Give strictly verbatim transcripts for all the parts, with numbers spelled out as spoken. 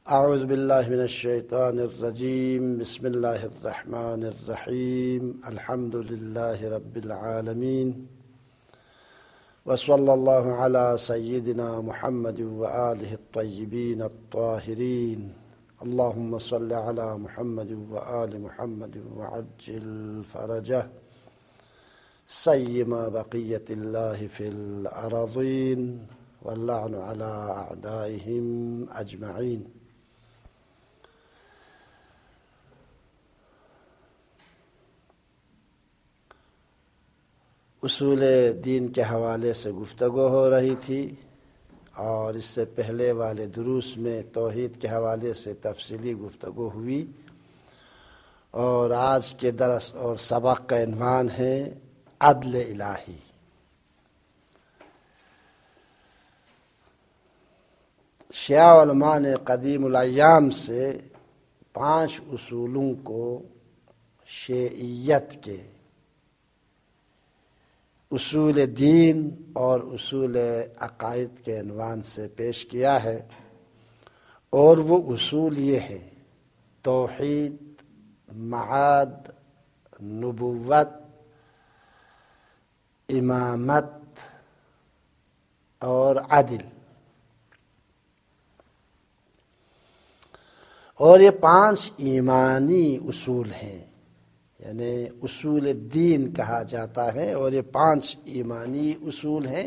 اعوذ باللہ من الشیطان الرجیم بسم اللہ الرحمن الرحیم الحمد للہ رب العالمین وصلی اللہ علی سیدنا محمد وآلہ الطیبین الطاہرین اللہم صل علی محمد وآل محمد وعجل فرجہ سیما بقیت اللہ فی الارضین واللعن علی اعدائہم اجمعین۔ اصول دین کے حوالے سے گفتگو ہو رہی تھی اور اس سے پہلے والے دروس میں توحید کے حوالے سے تفصیلی گفتگو ہوئی، اور آج کے درس اور سبق کا عنوان ہے عدل الہی۔ شیعہ علماء نے قدیم الایام سے پانچ اصولوں کو شیعیت کے اصول دین اور اصول عقائد کے عنوان سے پیش کیا ہے، اور وہ اصول یہ ہیں: توحید، معاد، نبوت، امامت اور عدل۔ اور یہ پانچ ایمانی اصول ہیں، یعنی اصول دین کہا جاتا ہے، اور یہ پانچ ایمانی اصول ہیں،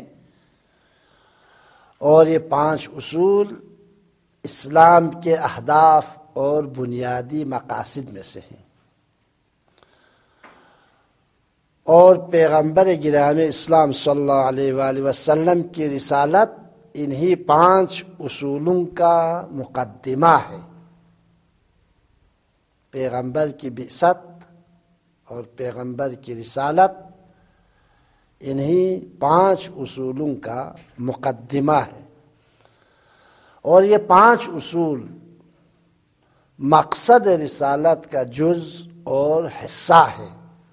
اور یہ پانچ اصول اسلام کے اہداف اور بنیادی مقاصد میں سے ہیں، اور پیغمبر گرامی اسلام صلی اللہ علیہ وآلہ وسلم کی رسالت انہی پانچ اصولوں کا مقدمہ ہے۔ پیغمبر کی بعثت اور پیغمبر کی رسالت انہی پانچ اصولوں کا مقدمہ ہے، اور یہ پانچ اصول مقصد رسالت کا جز اور حصہ ہے،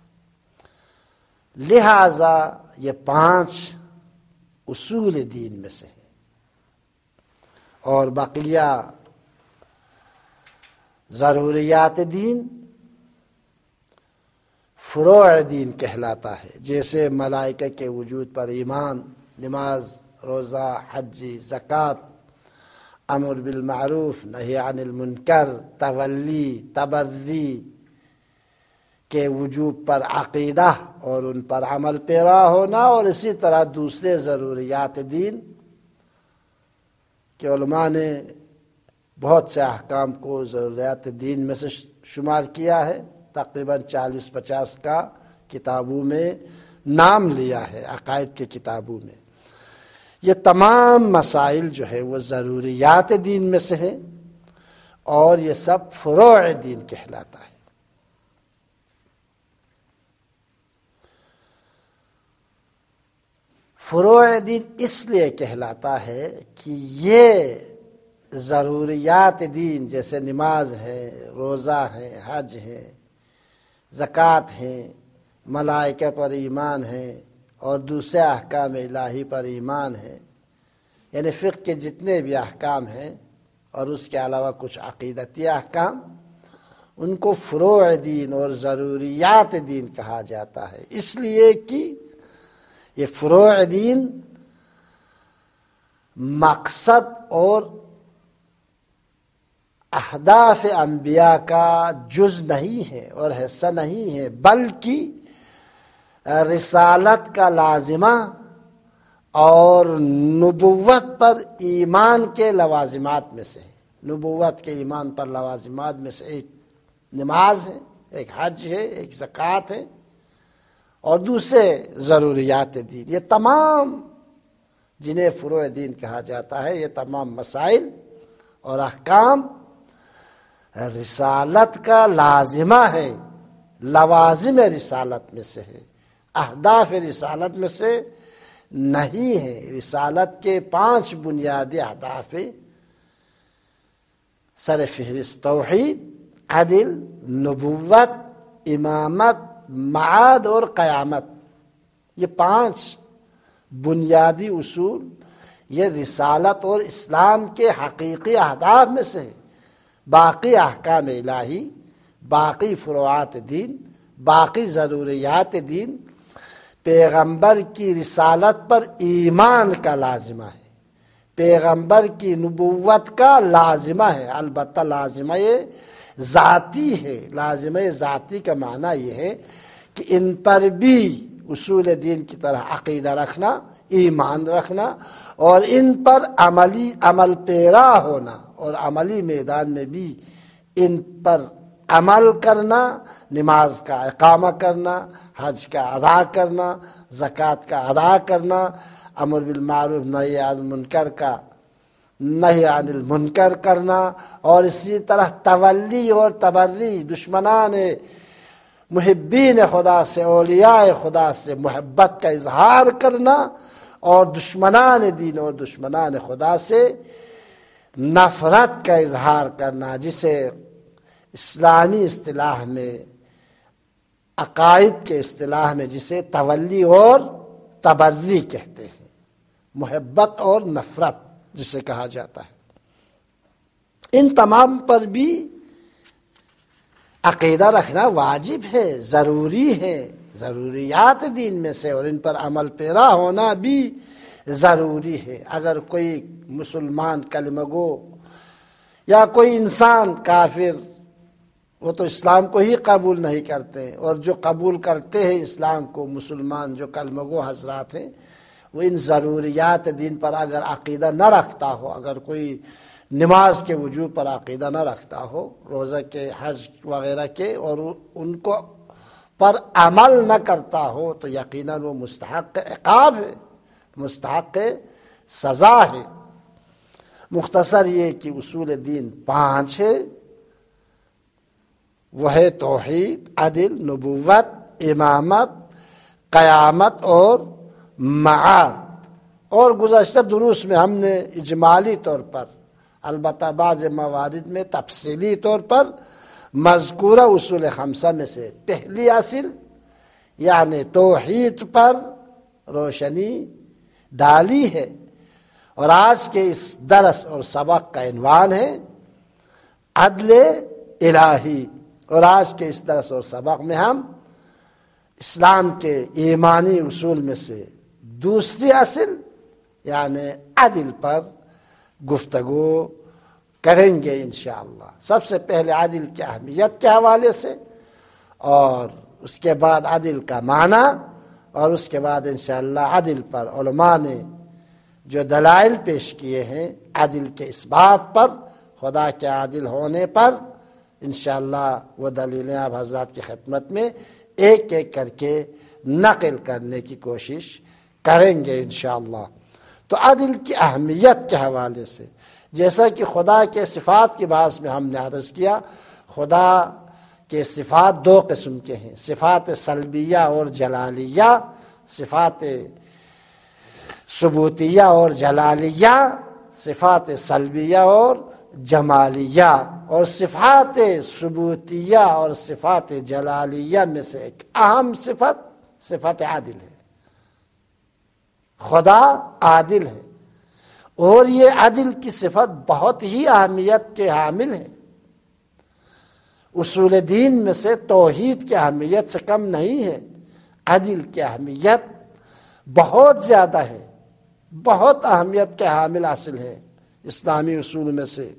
لہذا یہ پانچ اصول دین میں سے ہیں، اور بقیہ ضروریات دین فروع دین کہلاتا ہے، جیسے ملائکہ کے وجود پر ایمان، نماز، روزہ، حج، زکوٰۃ، امر بالمعروف، نہی عن المنکر، تولی، تبری کے وجوب پر عقیدہ اور ان پر عمل پیرا ہونا، اور اسی طرح دوسرے ضروریات دین کہ علماء نے بہت سے احکام کو ضروریات دین میں سے شمار کیا ہے، تقریباً چالیس پچاس کا کتابوں میں نام لیا ہے، عقائد کی کتابوں میں۔ یہ تمام مسائل جو ہے وہ ضروریات دین میں سے ہیں، اور یہ سب فروع دین کہلاتا ہے۔ فروع دین اس لیے کہلاتا ہے کہ یہ ضروریات دین جیسے نماز ہے، روزہ ہے، حج ہے، زکوٰۃ ہیں، ملائکہ پر ایمان ہے، اور دوسرے احکام الہی پر ایمان ہے، یعنی فقہ کے جتنے بھی احکام ہیں اور اس کے علاوہ کچھ عقیدتی احکام، ان کو فروع دین اور ضروریات دین کہا جاتا ہے، اس لیے کہ یہ فروع دین مقصد اور اہداف انبیاء کا جز نہیں ہے اور حصہ نہیں ہے، بلکہ رسالت کا لازمہ اور نبوت پر ایمان کے لوازمات میں سے ہے۔ نبوت کے ایمان پر لوازمات میں سے ایک نماز ہے، ایک حج ہے، ایک زکوٰۃ ہے، اور دوسرے ضروریات دین۔ یہ تمام جنہیں فروع دین کہا جاتا ہے، یہ تمام مسائل اور احکام رسالت کا لازمہ ہے، لوازم رسالت میں سے ہے، اہداف رسالت میں سے نہیں ہے۔ رسالت کے پانچ بنیادی اہداف سر فہرست توحید، عدل، نبوت، امامت، معاد اور قیامت۔ یہ پانچ بنیادی اصول یہ رسالت اور اسلام کے حقیقی اہداف میں سے ہے، باقی احکام الہی، باقی فروعات دین، باقی ضروریات دین پیغمبر کی رسالت پر ایمان کا لازمہ ہے، پیغمبر کی نبوت کا لازمہ ہے۔ البتہ لازمہ ذاتی ہے۔ لازمہ ذاتی کا معنی یہ ہے کہ ان پر بھی اصول دین کی طرح عقیدہ رکھنا، ایمان رکھنا، اور ان پر عملی عمل پیرا ہونا، اور عملی میدان میں بھی ان پر عمل کرنا، نماز کا اقامہ کرنا، حج کا ادا کرنا، زکوٰۃ کا ادا کرنا، امر بالمعروف نہی عن المنکر کا نہی عن المنکر کرنا، اور اسی طرح تولی اور تبری دشمنان محبین خدا سے، اولیاء خدا سے محبت کا اظہار کرنا، اور دشمنان دین اور دشمنان خدا سے نفرت کا اظہار کرنا، جسے اسلامی اصطلاح میں، عقائد کے اصطلاح میں جسے تولی اور تبری کہتے ہیں، محبت اور نفرت جسے کہا جاتا ہے۔ ان تمام پر بھی عقیدہ رکھنا واجب ہے، ضروری ہے، ضروریات دین میں سے، اور ان پر عمل پیرا ہونا بھی ضروری ہے۔ اگر کوئی مسلمان کلمہ گو یا کوئی انسان کافر، وہ تو اسلام کو ہی قبول نہیں کرتے، اور جو قبول کرتے ہیں اسلام کو، مسلمان جو کلمہ گو حضرات ہیں، وہ ان ضروریات دین پر اگر عقیدہ نہ رکھتا ہو، اگر کوئی نماز کے وجوب پر عقیدہ نہ رکھتا ہو، روزہ کے، حج وغیرہ کے، اور ان کو پر عمل نہ کرتا ہو، تو یقیناً وہ مستحق عقاب ہے، مستحق سزا ہے۔ مختصر یہ کہ اصول دین پانچ ہے، وہ ہے توحید، عدل، نبوت، امامت، قیامت اور معاد۔ اور گزشتہ دروس میں ہم نے اجمالی طور پر، البتہ بعض موارد میں تفصیلی طور پر، مذکورہ اصول خمسہ میں سے پہلی اصل یعنی توحید پر روشنی ڈالی ہے، اور آج کے اس درس اور سبق کا عنوان ہے عدل الہی۔ اور آج کے اس درس اور سبق میں ہم اسلام کے ایمانی اصول میں سے دوسری اصل یعنی عدل پر گفتگو کریں گے انشاءاللہ۔ سب سے پہلے عدل کی اہمیت کے حوالے سے، اور اس کے بعد عدل کا معنی، اور اس کے بعد انشاءاللہ عدل پر علماء نے جو دلائل پیش کیے ہیں عدل کے اس بات پر، خدا کے عادل ہونے پر، انشاءاللہ وہ دلیلیں آپ حضرات کی خدمت میں ایک ایک کر کے نقل کرنے کی کوشش کریں گے انشاءاللہ۔ تو عدل کی اہمیت کے حوالے سے، جیسا کہ خدا کے صفات کے بحث میں ہم نے عرض کیا، خدا کے صفات دو قسم کے ہیں، صفات سلبیہ اور جلالیہ، صفات ثبوتیہ اور جلالیہ، صفات سلبیہ اور جمالیہ۔ اور صفات ثبوتیہ اور صفات جلالیہ میں سے ایک اہم صفت صفت عادل ہے۔ خدا عادل ہے، اور یہ عدل کی صفت بہت ہی اہمیت کے حامل ہے۔ اصول دین میں سے توحید کی اہمیت سے کم نہیں ہے، عدل کی اہمیت بہت زیادہ ہے، بہت اہمیت کے حامل حاصل ہے اسلامی اصول میں سے،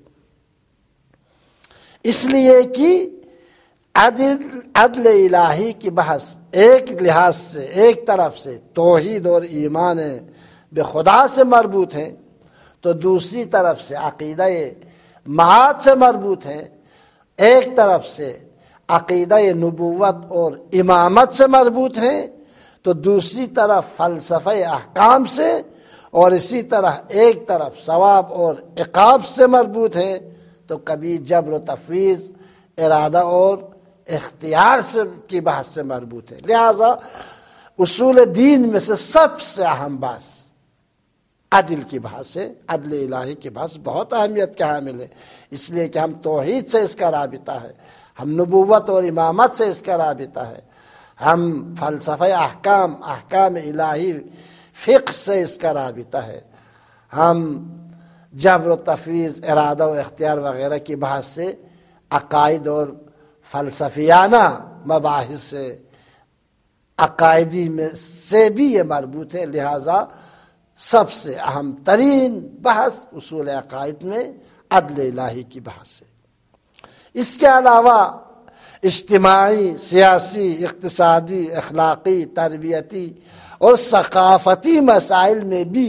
اس لیے کہ عدل عدل الہی کی بحث ایک لحاظ سے، ایک طرف سے توحید اور ایمان بخدا سے مربوط ہیں، تو دوسری طرف سے عقیدہ معاد سے مربوط ہیں، ایک طرف سے عقیدہ نبوت اور امامت سے مربوط ہیں، تو دوسری طرف فلسفہ احکام سے، اور اسی طرح ایک طرف ثواب اور عقاب سے مربوط ہیں، تو کبھی جبر و تفویض، ارادہ اور اختیار سے کی بحث سے مربوط ہے۔ لہذا اصول دین میں سے سب سے اہم بحث عدل کی بحث ہے، عدل الہی کی بحث بہت اہمیت کا حامل ہے، اس لیے کہ ہم توحید سے اس کا رابطہ ہے، ہم نبوت اور امامت سے اس کا رابطہ ہے، ہم فلسفہ احکام احکام الہی فقہ سے اس کا رابطہ ہے، ہم جبر و تفویض، ارادہ و اختیار وغیرہ کی بحث سے عقائد اور فلسفیانہ مباحث سے، عقائدی میں سے بھی یہ مربوط ہے، لہذا سب سے اہم ترین بحث اصول عقائد میں عدل الہی کی بحث ہے۔ اس کے علاوہ اجتماعی، سیاسی، اقتصادی، اخلاقی، تربیتی اور ثقافتی مسائل میں بھی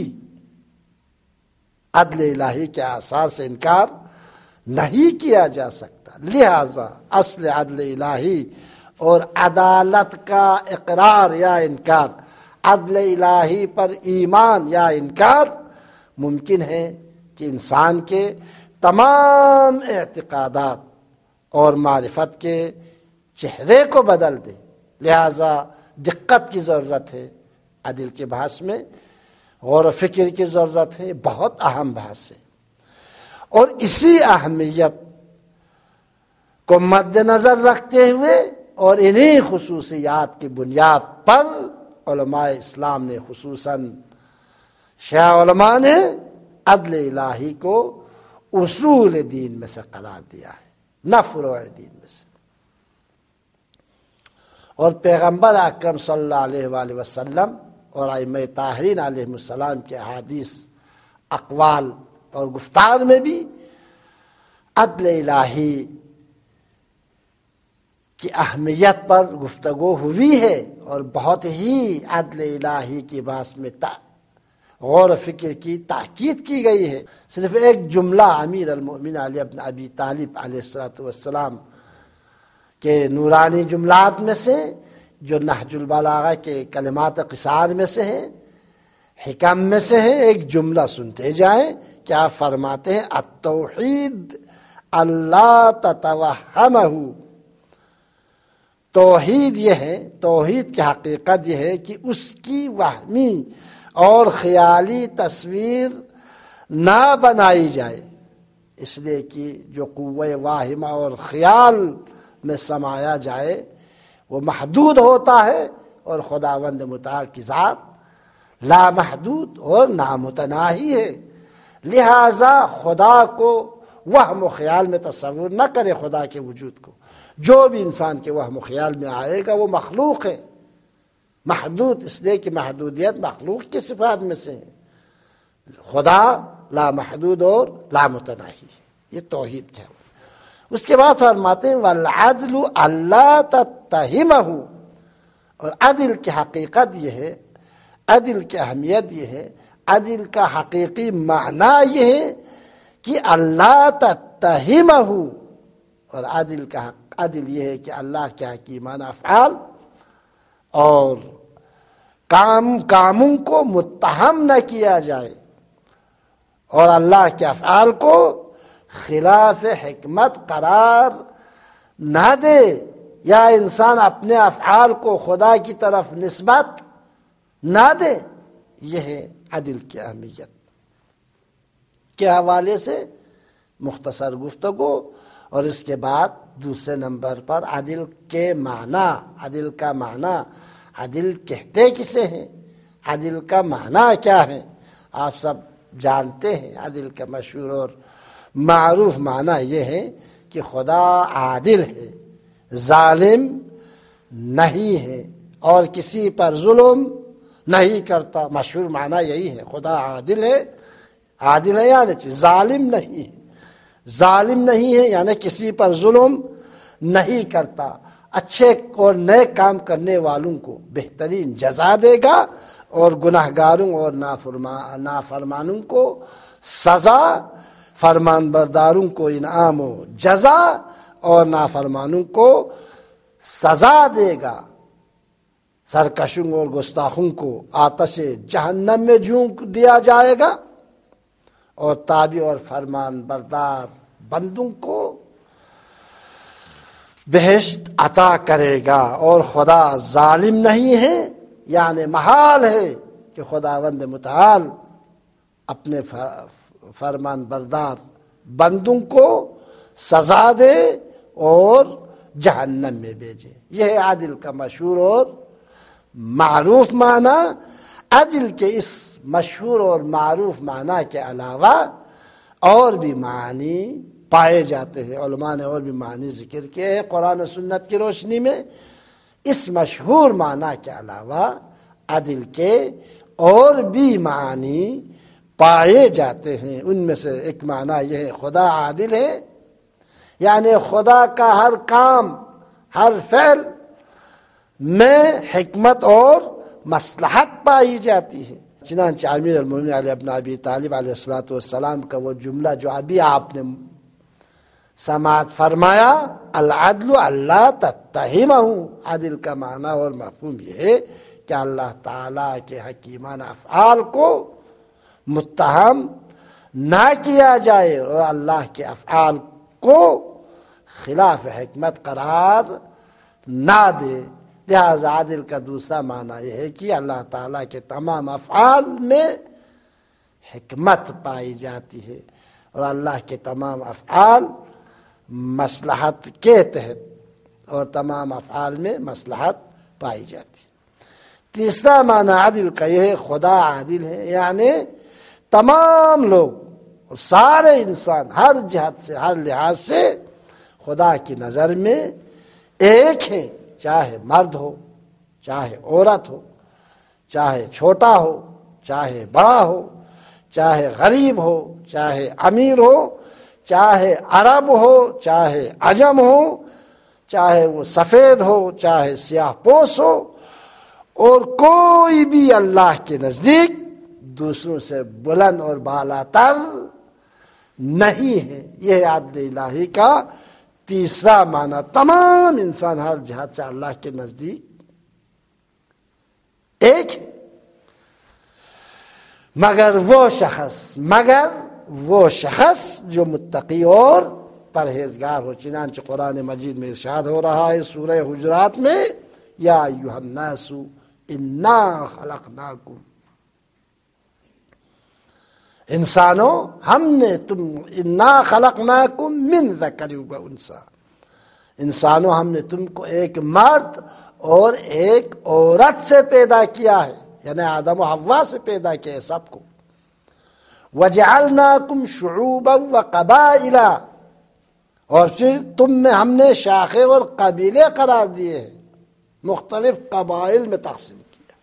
عدل الہی کے آثار سے انکار نہیں کیا جا سکتا۔ لہذا اصل عدل الہی اور عدالت کا اقرار یا انکار، عدل الہی پر ایمان یا انکار ممکن ہے کہ انسان کے تمام اعتقادات اور معرفت کے چہرے کو بدل دے۔ لہذا دقت کی ضرورت ہے، عدل کے بحث میں غور و فکر کی ضرورت ہے، بہت اہم بحث ہے۔ اور اسی اہمیت کو مد نظر رکھتے ہوئے اور انہی خصوصیات کی بنیاد پر علماء اسلام نے، خصوصاً شیعہ علماء نے، عدل الہی کو اصول دین میں سے قرار دیا ہے، نہ فروع دین میں سے۔ اور پیغمبر اکرم صلی اللہ علیہ وآلہ وسلم اور ائمہ طاہرین علیہ السلام کے احادیث، اقوال اور گفتار میں بھی عدل الہی کی اہمیت پر گفتگو ہوئی ہے، اور بہت ہی عدل الہی کی بحث میں غور و فکر کی تاکید کی گئی ہے۔ صرف ایک جملہ امیر المؤمنین علی بن ابی طالب علیہ الصلوۃ والسلام کے نورانی جملات میں سے، جو نہج البلاغہ کے کلمات قصار میں سے ہیں، حکم میں سے ہیں، ایک جملہ سنتے جائیں کہ آپ فرماتے ہیں التوحید اللہ تتوہمہ، توحید یہ ہے، توحید کی حقیقت یہ ہے کہ اس کی وہمی اور خیالی تصویر نہ بنائی جائے، اس لیے کہ جو قوہ واہمہ اور خیال میں سمایا جائے وہ محدود ہوتا ہے، اور خداوند متعال کی ذات لامحدود اور نامتناہی ہے۔ لہذا خدا کو وہم و خیال میں تصور نہ کرے، خدا کے وجود کو جو بھی انسان کے وہم و خیال میں آئے گا وہ مخلوق ہے، محدود، اس لیے کہ محدودیت مخلوق کی صفات میں سے ہے۔ خدا لامحدود اور لامتناہی ہے، یہ توحید کیا ہے۔ اس کے بعد فرماتے ہیں والعدل اللہ تتہمہ، اور عدل کی حقیقت یہ ہے، عدل کی اہمیت یہ ہے، عدل کا حقیقی معنی یہ ہے کہ اللہ تتہمہ، اور عدل کا عدل یہ ہے کہ اللہ کے حکیمانہ افعال اور کام کاموں کو متہم نہ کیا جائے، اور اللہ کے افعال کو خلاف حکمت قرار نہ دے، یا انسان اپنے افعال کو خدا کی طرف نسبت نہ دے۔ یہ ہے عدل کی اہمیت کے حوالے سے مختصر گفتگو۔ اور اس کے بعد دوسرے نمبر پر عدل کے معنی، عدل کا معنی، عدل کہتے کسے ہیں، عدل کا معنی کیا ہے؟ آپ سب جانتے ہیں عدل کا مشہور اور معروف معنی یہ ہے کہ خدا عادل ہے، ظالم نہیں ہے، اور کسی پر ظلم نہیں کرتا۔ مشہور معنی یہی ہے، خدا عادل ہے، عادل ہے یعنی ظالم نہیں ہے، ظالم نہیں ہے یعنی کسی پر ظلم نہیں کرتا، اچھے اور نیک کام کرنے والوں کو بہترین جزا دے گا، اور گناہ گاروں اور نافرمانوں کو سزا، فرمان برداروں کو انعام و جزا، اور نافرمانوں کو سزا دے گا۔ سرکشوں اور گستاخوں کو آتش جہنم میں جھونک دیا جائے گا، اور تابع اور فرمان بردار بندوں کو بہشت عطا کرے گا۔ اور خدا ظالم نہیں ہے، یعنی محال ہے کہ خداوند متعال اپنے فرمان بردار بندوں کو سزا دے اور جہنم میں بھیجے۔ یہ ہے عدل کا مشہور اور معروف معنی۔ عدل کے اس مشہور اور معروف معنی کے علاوہ اور بھی معنی پائے جاتے ہیں۔ علماء نے اور بھی معنی ذکر کیے ہیں قرآن و سنت کی روشنی میں۔ اس مشہور معنی کے علاوہ عدل کے اور بھی معنی پائے جاتے ہیں۔ ان میں سے ایک معنی یہ ہے خدا عادل ہے، یعنی خدا کا ہر کام ہر فعل میں حکمت اور مصلحت پائی جاتی ہے۔ چنانچہ امیر المومنین علی ابن ابی طالب علیہ الصلوۃ والسلام کا وہ جملہ جو ابھی آپ نے سماعت فرمایا، العدل اللہ تتہمہ، عدل کا معنی اور مفہوم یہ ہے کہ اللہ تعالیٰ کے حکیمانہ افعال کو متہم نہ کیا جائے اور اللہ کے افعال کو خلاف حکمت قرار نہ دے۔ لہذا عدل کا دوسرا معنی یہ ہے کہ اللہ تعالیٰ کے تمام افعال میں حکمت پائی جاتی ہے اور اللہ کے تمام افعال مصلحت کے تحت اور تمام افعال میں مصلحت پائی جاتی ہے۔ تیسرا معنی عدل کا یہ ہے خدا عادل ہے، یعنی تمام لوگ اور سارے انسان ہر جہت سے ہر لحاظ سے خدا کی نظر میں ایک ہیں، چاہے مرد ہو، چاہے عورت ہو، چاہے چھوٹا ہو، چاہے بڑا ہو، چاہے غریب ہو، چاہے امیر ہو، چاہے عرب ہو، چاہے عجم ہو، چاہے وہ سفید ہو، چاہے سیاہ پوش ہو، اور کوئی بھی اللہ کے نزدیک دوسروں سے بلند اور بالا تر نہیں ہے۔ یہ عدل الہی کا تیسرا معنی، تمام انسان ہر جہت سے اللہ کے نزدیک ایک ہے، مگر وہ شخص مگر وہ شخص جو متقی اور پرہیزگار ہو۔ چنانچہ قرآن مجید میں ارشاد ہو رہا ہے سورہ حجرات میں، یا ایھا الناس انا خلقناکم، انسانوں ہم نے تم انا خلقناکم من ذکر و انثی، انسانوں ہم نے تم کو ایک مرد اور ایک عورت سے پیدا کیا ہے، یعنی آدم و حوا سے پیدا کیا ہے سب کو۔ وَجَعَلْنَاكُمْ شُعُوبًا وَقَبَائِلًا، اور پھر تم میں ہم نے شاخیں اور قبیلے قرار دیے ہیں، مختلف قبائل میں تقسیم کیا۔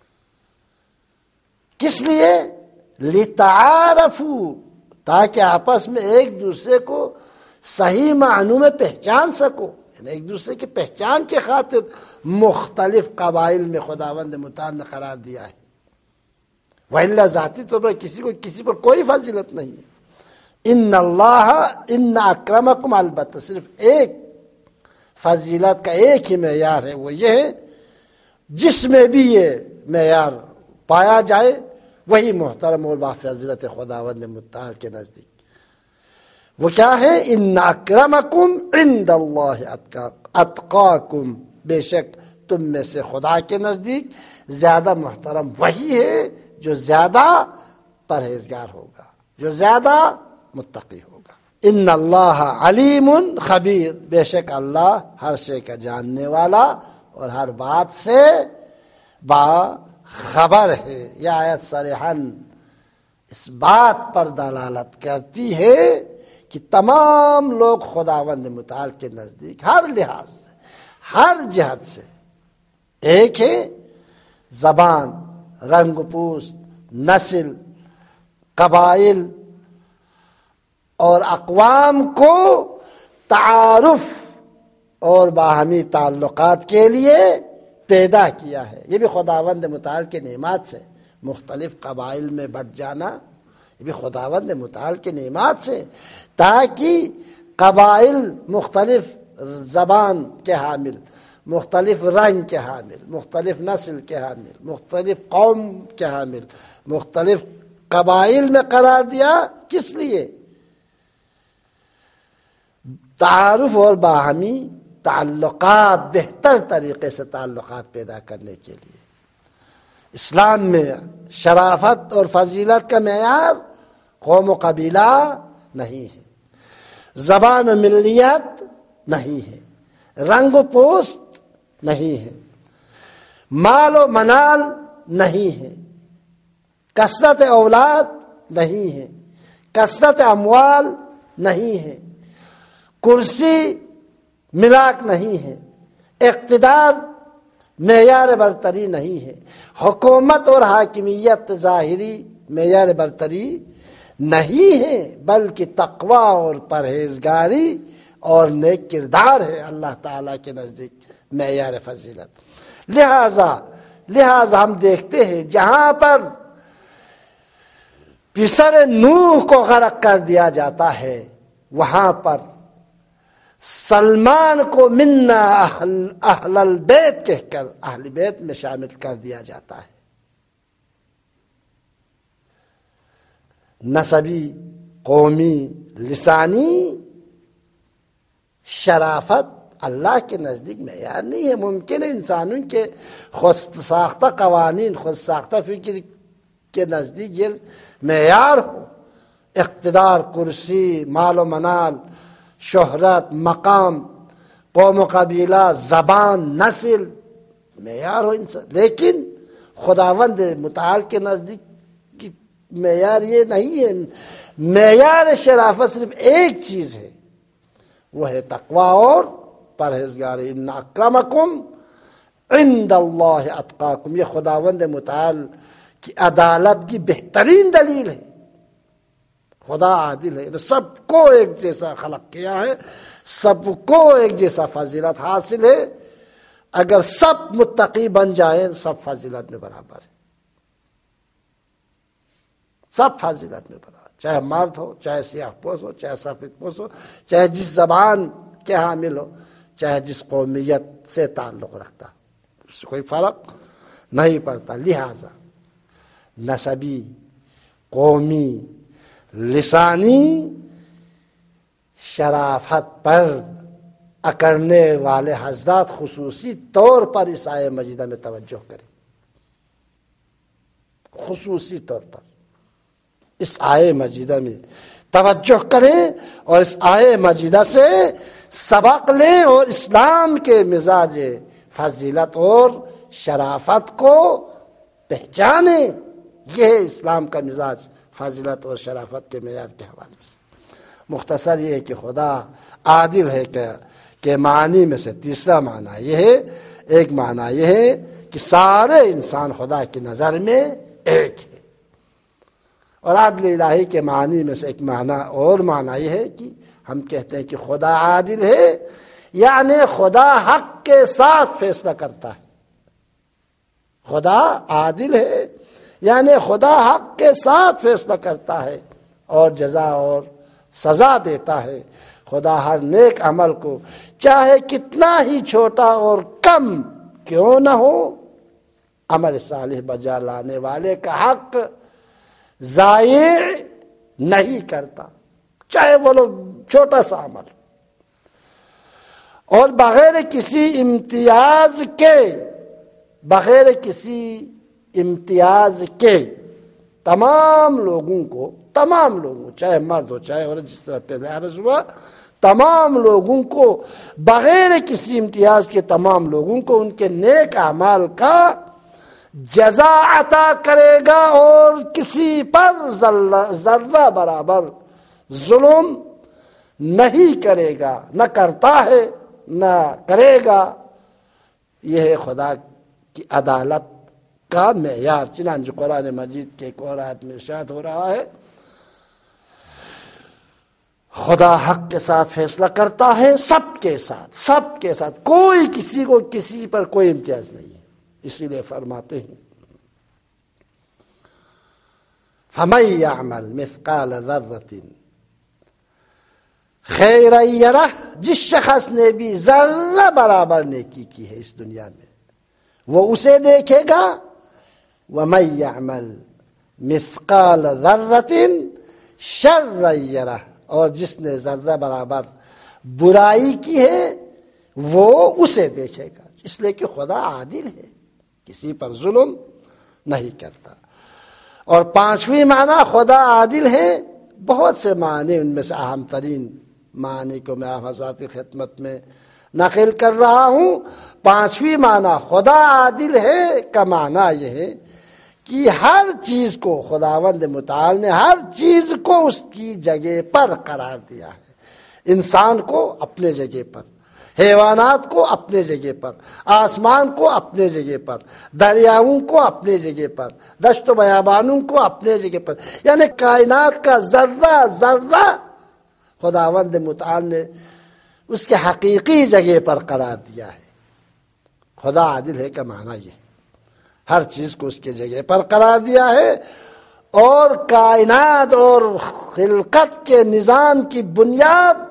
کس لیے؟ لِتَعَارَفُوا، تاکہ آپس میں ایک دوسرے کو صحیح معنوں میں پہچان سکو، یعنی ایک دوسرے کی پہچان کے خاطر مختلف قبائل میں خداوند متعال نے قرار دیا ہے، وَإِلَّا ذاتی طور پر کسی کو کسی پر کوئی فضیلت نہیں ہے۔ ان اللہ ان اکرمکم، البتہ صرف ایک فضیلت کا ایک ہی معیار ہے، وہ یہ ہے جس میں بھی یہ معیار پایا جائے وہی محترم اور بافضیلت خداوند متعال کے نزدیک۔ وہ کیا ہے؟ ان اکرمکم عند اللہ اتقاکم، بے شک تم میں سے خدا کے نزدیک زیادہ محترم وہی ہے جو زیادہ پرہیزگار ہوگا، جو زیادہ متقی ہوگا۔ ان اللہ علیم خبیر، بے شک اللہ ہر شے کا جاننے والا اور ہر بات سے باخبر ہے۔ یہ آیت صریحاً اس بات پر دلالت کرتی ہے کہ تمام لوگ خداوند متعال کے نزدیک ہر لحاظ سے ہر جہت سے ایک ہے۔ زبان، رنگ پوست، نسل، قبائل اور اقوام کو تعارف اور باہمی تعلقات کے لیے پیدا کیا ہے۔ یہ بھی خداوند متعال کے نعمات سے، مختلف قبائل میں بٹ جانا یہ بھی خداوند متعال کے نعمات سے، تاکہ قبائل مختلف زبان کے حامل، مختلف رنگ کے حامل، مختلف نسل کے حامل، مختلف قوم کے حامل، مختلف قبائل میں قرار دیا۔ کس لیے؟ تعارف اور باہمی تعلقات، بہتر طریقے سے تعلقات پیدا کرنے کے لیے۔ اسلام میں شرافت اور فضیلت کا معیار قوم و قبیلہ نہیں ہے، زبان و ملیت نہیں ہے، رنگ و پوست نہیں ہے، مال و منال نہیں ہے، کثرت اولاد نہیں ہے، کثرت اموال نہیں ہے، کرسی ملاک نہیں ہے، اقتدار معیار برتری نہیں ہے، حکومت اور حاکمیت ظاہری معیار برتری نہیں ہے، بلکہ تقوی اور پرہیزگاری اور نیک کردار ہے اللہ تعالیٰ کے نزدیک معیار فضیلت۔ لہذا لہذا ہم دیکھتے ہیں جہاں پر پسر نوح کو غرق کر دیا جاتا ہے وہاں پر سلمان کو منا اہل اہل البیت کہہ کر اہل بیت میں شامل کر دیا جاتا ہے۔ نسبی، قومی، لسانی شرافت اللہ کے نزدیک معیار نہیں ہے۔ ممکن ہے انسانوں کے خود ساختہ قوانین، خود ساختہ فکر کے نزدیک یہ معیار ہو، اقتدار، کرسی، مال و منال، شہرت، مقام، قوم و قبیلہ، زبان، نسل معیار ہو انسان، لیکن خداوند متعال کے نزدیک معیار یہ نہیں ہے۔ معیار شرافت صرف ایک چیز ہے، وہ ہے تقوی اور پرہیزگاری۔ ان اکرمکم عند اللہ اتقاکم، یہ خداوند متعال کی عدالت کی بہترین دلیل ہے۔ خدا عادل ہے، سب کو ایک جیسا خلق کیا ہے، سب کو ایک جیسا فضیلت حاصل ہے۔ اگر سب متقی بن جائیں سب فضیلت میں برابر ہے، سب فضیلت میں برابر، چاہے مرد ہو، چاہے سیاہ پوش ہو، چاہے سفید پوش ہو، چاہے جس زبان کے حامل ہو، چاہے جس قومیت سے تعلق رکھتا، اس سے کوئی فرق نہیں پڑتا۔ لہذا نسبی، قومی، لسانی شرافت پر اکڑنے والے حضرات خصوصی طور پر اس آیہ مجیدہ میں توجہ کریں، خصوصی طور پر اس آیہ مجیدہ میں توجہ کریں اور اس آیہ مجیدہ سے سبق لیں اور اسلام کے مزاج فضیلت اور شرافت کو پہچانیں۔ یہ ہے اسلام کا مزاج فضیلت اور شرافت کے معیار کے حوالے سے۔ مختصر یہ ہے کہ خدا عادل ہے کہ کے معنی میں سے تیسرا معنی یہ ہے، ایک معنی یہ ہے کہ سارے انسان خدا کی نظر میں ایک ہے، اور عدل الہی کے معنی میں سے ایک معنی اور معنی یہ ہے کہ ہم کہتے ہیں کہ خدا عادل ہے، یعنی خدا حق کے ساتھ فیصلہ کرتا ہے۔ خدا عادل ہے یعنی خدا حق کے ساتھ فیصلہ کرتا ہے اور جزا اور سزا دیتا ہے۔ خدا ہر نیک عمل کو چاہے کتنا ہی چھوٹا اور کم کیوں نہ ہو، عمل صالح بجا لانے والے کا حق ضائع نہیں کرتا، چاہے وہ لوگ چھوٹا سا عمل، اور بغیر کسی امتیاز کے بغیر کسی امتیاز کے تمام لوگوں کو تمام لوگوں چاہے مرد ہو چاہے عورت، جس طرح پہلے عرض ہوا، تمام لوگوں کو بغیر کسی امتیاز کے تمام لوگوں کو ان کے نیک اعمال کا جزا عطا کرے گا، اور کسی پر ذرہ برابر ظلم نہیں کرے گا، نہ کرتا ہے نہ کرے گا۔ یہ ہے خدا کی عدالت کا معیار۔ چنانچہ قرآن مجید کے ایک اور آیت میں ارشاد ہو رہا ہے، خدا حق کے ساتھ فیصلہ کرتا ہے، سب کے ساتھ، سب کے ساتھ، کوئی کسی کو کسی پر کوئی امتیاز نہیں ہے۔ اسی لیے فرماتے ہیں فَمَن يَعْمَلْ مِثْقَالَ ذَرَّةٍ خَيْرًا يَرَهُ، جس شخص نے بھی ذرہ برابر نیکی کی ہے اس دنیا میں وہ اسے دیکھے گا، وَمَن يَعْمَلْ مِثْقَالَ ذَرَّةٍ شَرًّا يَرَهُ، اور جس نے ذرہ برابر برائی کی ہے وہ اسے دیکھے گا۔ اس لیے کہ خدا عادل ہے، کسی پر ظلم نہیں کرتا۔ اور پانچویں معنی خدا عادل ہے، بہت سے معنی، ان میں سے اہم ترین معنی کو میں آپ حضرات کی خدمت میں نقل کر رہا ہوں۔ پانچویں معنی خدا عادل ہے کا معنی یہ ہے کہ کی ہر چیز کو خداوند متعال نے ہر چیز کو اس کی جگہ پر قرار دیا ہے. انسان کو اپنے جگہ پر، حیوانات کو اپنے جگہ پر، آسمان کو اپنے جگہ پر، دریاؤں کو اپنے جگہ پر، دشت و بیابانوں کو اپنے جگہ پر، یعنی کائنات کا ذرہ ذرہ خداوند متعال نے اس کے حقیقی جگہ پر قرار دیا ہے. خدا عادل ہے کا معنی یہ ہے، ہر چیز کو اس کے جگہ پر قرار دیا ہے، اور کائنات اور خلقت کے نظام کی بنیاد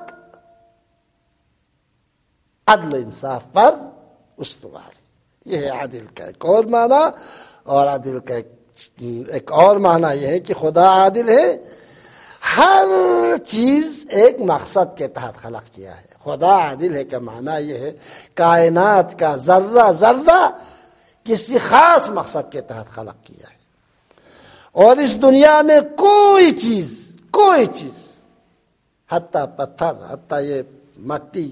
عدل و انصاف پر استوار ہے. یہ ہے عادل کا ایک اور معنی. اور عادل کا ایک اور معنی یہ ہے کہ خدا عادل ہے، ہر چیز ایک مقصد کے تحت خلق کیا ہے. خدا عادل ہے کا معنی یہ ہے کائنات کا ذرہ ذرہ کسی خاص مقصد کے تحت خلق کیا ہے. اور اس دنیا میں کوئی چیز کوئی چیز حتیٰ پتھر، حتیٰ یہ مٹی،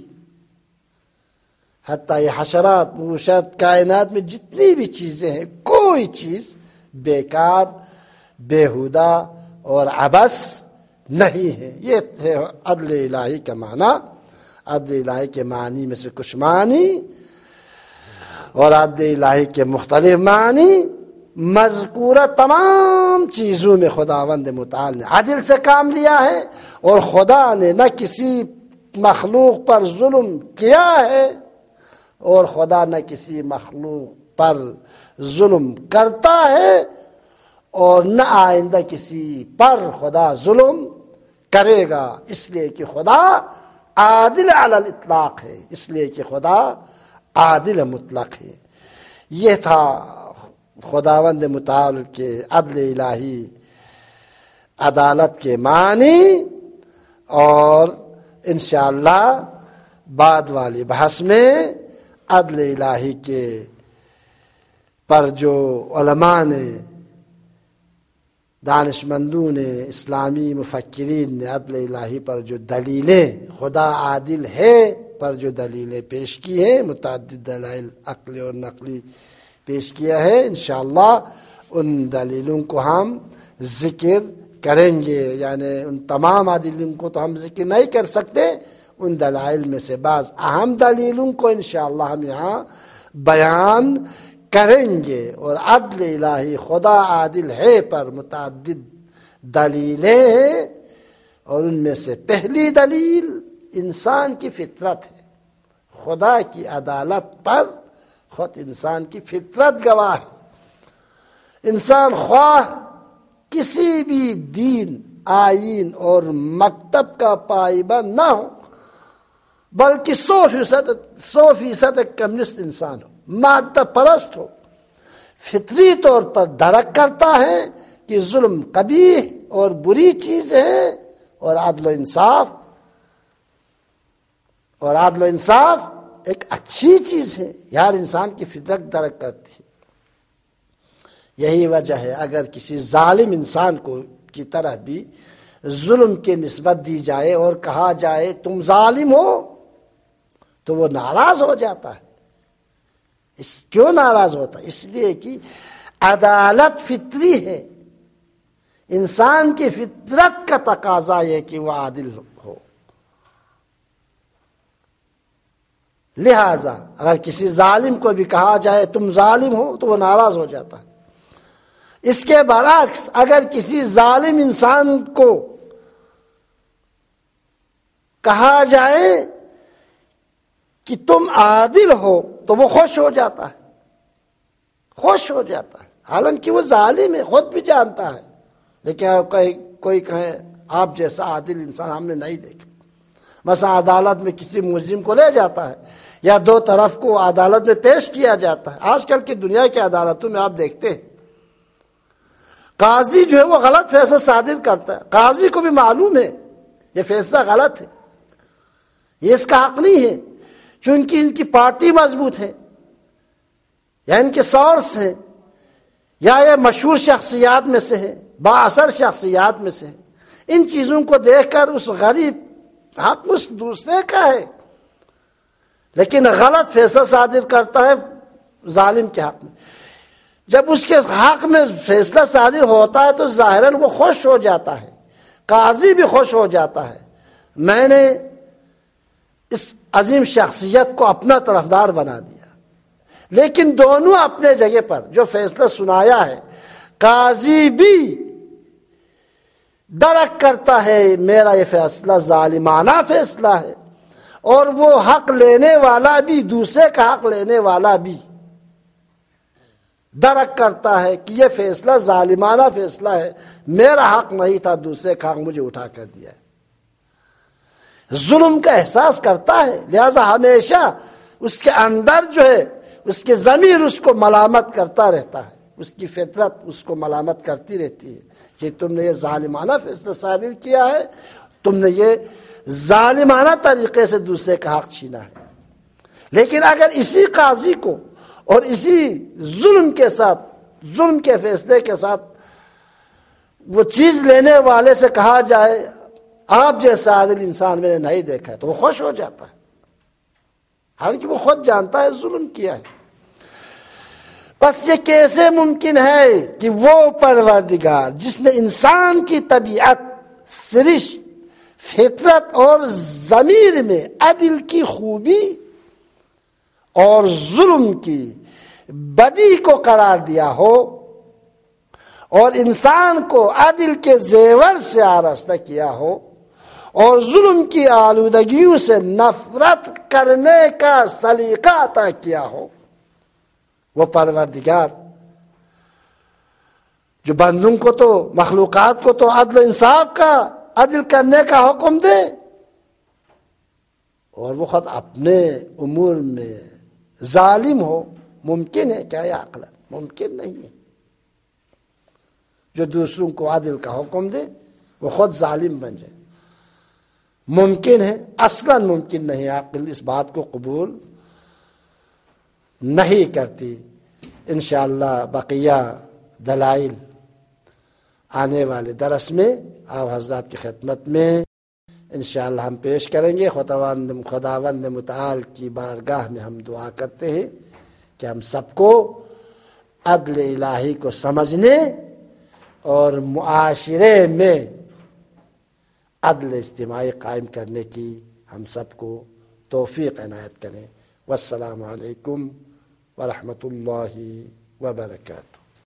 حتیٰ یہ حشرات، پوشت، کائنات میں جتنی بھی چیزیں ہیں، کوئی چیز بیکار، بیہودہ اور عبث نہیں ہے. یہ ہے عدل الہی کا معنی. عدل الہی کے معنی میں سے کچھ معنی، اور عدل الہی کے مختلف معنی مذکورہ تمام چیزوں میں خداوند متعال نے عدل سے کام لیا ہے، اور خدا نے نہ کسی مخلوق پر ظلم کیا ہے، اور خدا نہ کسی مخلوق پر ظلم کرتا ہے، اور نہ آئندہ کسی پر خدا ظلم کرے گا. اس لیے کہ خدا عادل علی الاطلاق ہے، اس لیے کہ خدا عادل مطلق ہے. یہ تھا خداوند متعال کے عدل الہی، عدالت کے معنی. اور انشاءاللہ بعد والی بحث میں عدل الہی کے پر جو علماء نے، دانشمندوں نے، اسلامی مفکرین نے عدل الہی پر جو دلیلیں خدا عادل ہے پر جو دلیلیں پیش کی ہیں، متعدد دلائل عقلی اور نقلی پیش کیا ہے، انشاءاللہ ان دلیلوں کو ہم ذکر کریں گے. یعنی ان تمام دلیلوں کو تو ہم ذکر نہیں کر سکتے، ان دلائل میں سے بعض اہم دلیلوں کو انشاءاللہ ہم یہاں بیان کریں گے. اور عدل الہی، خدا عادل ہے پر متعدد دلیلیں ہیں، اور ان میں سے پہلی دلیل انسان کی فطرت ہے. خدا کی عدالت پر خود انسان کی فطرت گواہ ہے. انسان خواہ کسی بھی دین، آئین اور مکتب کا پائبند نہ ہو، بلکہ سو فیصد سو فیصد ایک کمیونسٹ انسان ہو، مادہ پرست ہو، فطری طور پر درک کرتا ہے کہ ظلم قبیح اور بری چیز ہے، اور عدل و انصاف اور عدل و انصاف ایک اچھی چیز ہے. ہر انسان کی فطرت درک کرتی ہے. یہی وجہ ہے اگر کسی ظالم انسان کو کی طرح بھی ظلم کی نسبت دی جائے اور کہا جائے تم ظالم ہو، تو وہ ناراض ہو جاتا ہے. اس کیوں ناراض ہوتا ہے؟ اس لیے کہ عدالت فطری ہے. انسان کی فطرت کا تقاضا ہے کہ وہ عادل ہو. لہذا اگر کسی ظالم کو بھی کہا جائے تم ظالم ہو تو وہ ناراض ہو جاتا ہے. اس کے برعکس اگر کسی ظالم انسان کو کہا جائے کہ تم عادل ہو تو وہ خوش ہو جاتا ہے، خوش ہو جاتا ہے. حالانکہ وہ ظالم ہے، خود بھی جانتا ہے، لیکن کوئی کہے آپ جیسا عادل انسان ہم نے نہیں دیکھا. مثلا عدالت میں کسی ملزم کو لے جاتا ہے، یا دو طرف کو عدالت میں پیش کیا جاتا ہے. آج کل کی دنیا کی عدالتوں میں آپ دیکھتے ہیں قاضی جو ہے وہ غلط فیصلہ صادر کرتا ہے. قاضی کو بھی معلوم ہے یہ فیصلہ غلط ہے، یہ اس کا حق نہیں ہے، چونکہ ان کی پارٹی مضبوط ہے، یا ان کے سورس ہیں، یا یہ مشہور شخصیات میں سے ہے، با اثر شخصیات میں سے ہے. ان چیزوں کو دیکھ کر اس غریب حق اس دوسرے کا ہے، لیکن غلط فیصلہ صادر کرتا ہے ظالم کے حق میں. جب اس کے حق میں فیصلہ صادر ہوتا ہے تو ظاہراً وہ خوش ہو جاتا ہے، قاضی بھی خوش ہو جاتا ہے، میں نے اس عظیم شخصیت کو اپنا طرفدار بنا دیا۔ لیکن دونوں اپنے جگہ پر جو فیصلہ سنایا ہے، قاضی بھی درک کرتا ہے میرا یہ فیصلہ ظالمانہ فیصلہ ہے، اور وہ حق لینے والا بھی، دوسرے کا حق لینے والا بھی درک کرتا ہے کہ یہ فیصلہ ظالمانہ فیصلہ ہے، میرا حق نہیں تھا، دوسرے کا حق مجھے اٹھا کر دیا ہے۔ ظلم کا احساس کرتا ہے، لہذا ہمیشہ اس کے اندر جو ہے اس کے ضمیر اس کو ملامت کرتا رہتا ہے، اس کی فطرت اس کو ملامت کرتی رہتی ہے کہ تم نے یہ ظالمانہ فیصلہ صادر کیا ہے، تم نے یہ ظالمانہ طریقے سے دوسرے کا حق چھینا ہے۔ لیکن اگر اسی قاضی کو اور اسی ظلم کے ساتھ، ظلم کے فیصلے کے ساتھ وہ چیز لینے والے سے کہا جائے آپ جیسا عادل انسان میں نے نہیں دیکھا ہے، تو وہ خوش ہو جاتا ہے، حالانکہ وہ خود جانتا ہے ظلم کیا ہے۔ بس یہ کیسے ممکن ہے کہ وہ پروردگار جس نے انسان کی طبیعت، سرشت، فطرت اور ضمیر میں عدل کی خوبی اور ظلم کی بدی کو قرار دیا ہو، اور انسان کو عدل کے زیور سے آراستہ کیا ہو، اور ظلم کی آلودگیوں سے نفرت کرنے کا سلیقہ عطا کیا ہو، وہ پروردگار جو بندوں کو تو، مخلوقات کو تو عدل و انصاف کا، عدل کرنے کا حکم دے، اور وہ خود اپنے امور میں ظالم ہو، ممکن ہے کیا؟ یہ عقلاً ممکن نہیں ہے۔ جو دوسروں کو عدل کا حکم دے وہ خود ظالم بن جائے، ممکن ہے؟ اصلاً ممکن نہیں۔ عقل اس بات کو قبول نہیں کرتی۔ انشاءاللہ بقیہ دلائل آنے والے درس میں آپ حضرات کی خدمت میں انشاءاللہ ہم پیش کریں گے۔ خداوند خداوند متعال کی بارگاہ میں ہم دعا کرتے ہیں کہ ہم سب کو عدل الہی کو سمجھنے اور معاشرے میں عدل اجتماعی قائم کرنے کی ہم سب کو توفیق عنایت کریں۔ والسلام علیکم ورحمۃ اللہ وبرکاتہ۔